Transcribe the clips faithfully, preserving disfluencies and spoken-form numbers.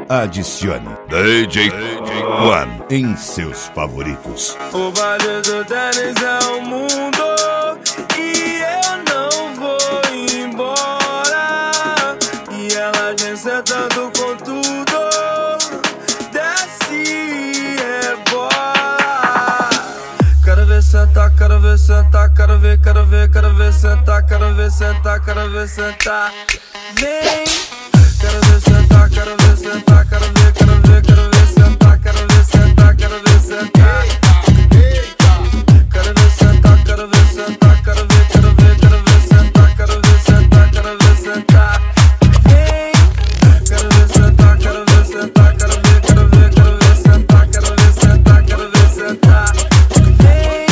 Adicione D J One em seus favoritos. O baile do tênis é o mundo e eu não vou embora. E ela vem sentando com tudo, desce e rebola. Quero ver sentar, quero ver sentar, quero ver, quero ver, quero ver sentar, quero ver sentar, quero ver sentar. Vem, quero ver sentar, quero ver sentar, quero ver, quero ver, quero ver sentar, quero ver sentar, quero ver sentar. Quero ver sentar, quero ver sentar, quero ver, quero ver, quero ver sentar, quero ver sentar, quero ver sentar. Vem, quero ver sentar, quero ver sentar, quero ver, quero ver, quero ver sentar, quero ver sentar, quero ver sentar. Vem.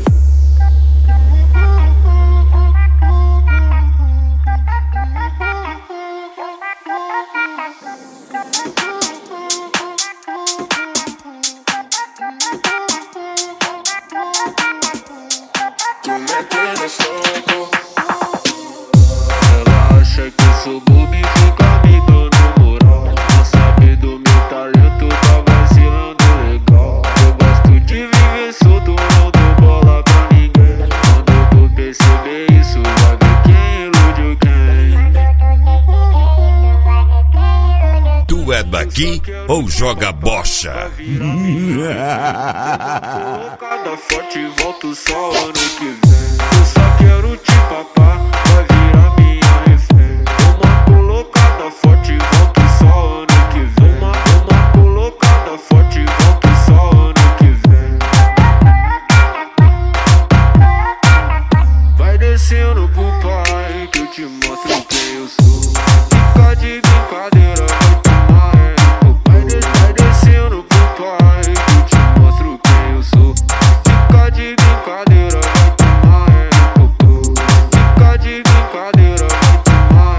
Ela acha que eu sou bobo e fica me dando moral. Não sabe do meu talento, tá vacilando legal. Eu gosto de viver solto, não dou bola pra ninguém. Quando tu perceber isso, vai ver quem iludiu quem. Tu é daqui ou joga bocha? Cada forte volto só ano que vem. Eu só quero te papar, vai virar minha refém. Uma colocada forte volto só ano que vem. Uma, uma colocada forte volto só ano que vem. Vai descendo pro pai que eu te mostro quem eu sou. Fica de brincadeira, vai tomar é. Vai, des vai descendo pro pai que eu te mostro quem eu sou. Fica de brincadeira, vai tomar é. Fica de brincadeira, vai tomar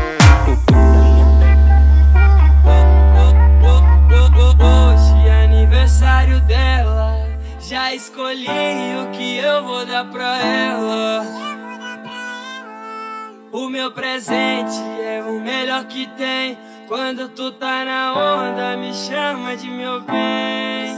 é. Hoje é aniversário dela, já escolhi o que eu vou dar pra ela. O meu presente é o melhor que tem. Quando tu tá na onda, me chama de meu bem.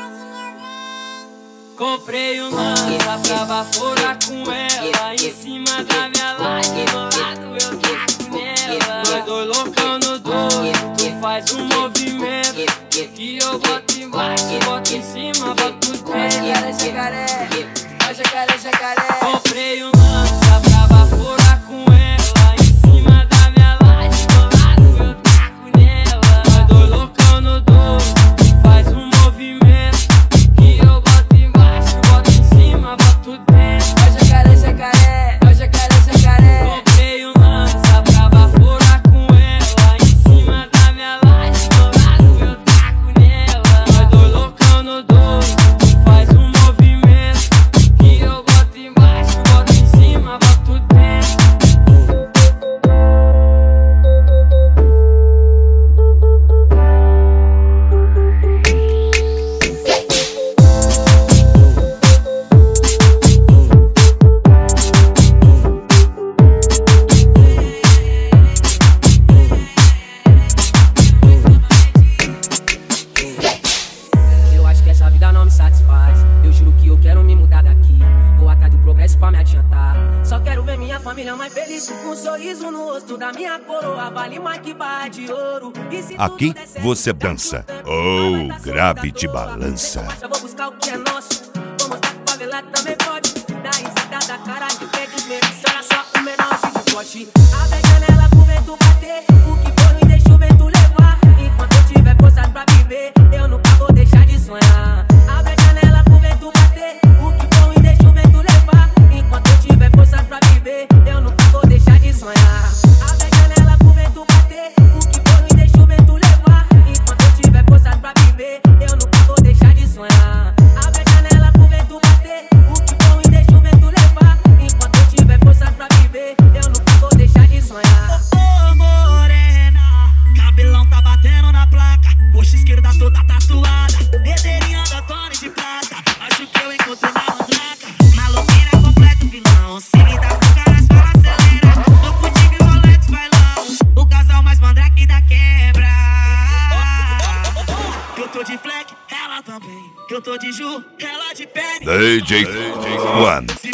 Comprei um lança pra baforar com ela. Em cima da minha laje, do lado eu taco nela. Nós dois loucão no doce, tu faz um movimento que eu boto embaixo, boto em cima, boto dentro. Jacaré, jacaré, ó jacaré, jacaré. Comprei um lança pra baforar com ela. Em cima da minha laje, do lado eu taco nela. Nós dois loucão no doce, tu faz um movimento que eu boto embaixo, boto em cima, boto dentro. Ó jacaré, jacaré, ó jacaré, jacaré. Comprei um lança pra baforar com ela. Em cima da minha laje, do lado eu taco nela. Nós dois loucão no doce, tu faz um movimento que eu boto embaixo, boto em cima, boto dentro. Eu acho que essa vida não me satisfaz. Eu juro que eu quero me mudar daqui. Vou atrás do progresso pra me adiantar. Só quero ver minha família mais feliz, com um sorriso no rosto da minha coroa. Vale mais que barra de ouro. E se Aqui tudo der certo, você daqui a dança pouco ou vai dar grave certo, te tá boa. balança. Eu vou buscar o que é nosso. Vou mostrar que favela também pode. Dá risada da cara de pé de medo. Será só o menor de pote. Abre a janela pro vento bater. O que for e deixa o vento levar. Enquanto eu tiver forças pra viver, eu nunca vou deixar de sonhar. Abre a janela pro vento bater. O que for e deixa o vento levar. Enquanto eu tiver forças pra viver, eu nunca vou deixar de sonhar. Abre a janela pro vento bater. O que for e deixa o vento levar. Enquanto eu tiver forças pra viver, eu nunca vou deixar de sonhar. Abre a janela pro vento bater. O que for e deixa o vento levar. Enquanto eu tiver forças pra viver, eu nunca vou deixar de sonhar. Eu tô de Ju, ela de pele. D J One. Se